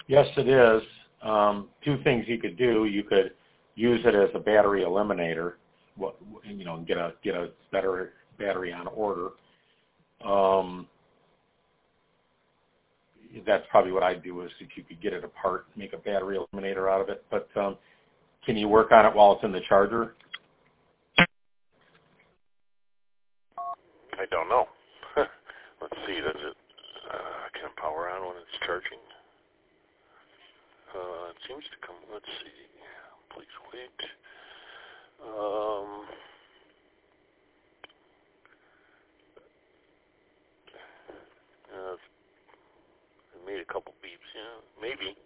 Yes, it is. Two things you could do. You could use it as a battery eliminator, get a better battery on order. That's probably what I'd do, is if you could get it apart, make a battery eliminator out of it. But can you work on it while it's in the charger? I don't know. Let's see. Does it can it power on when it's charging? It seems to come. Let's see. Please wait. It made a couple beeps. Yeah, maybe.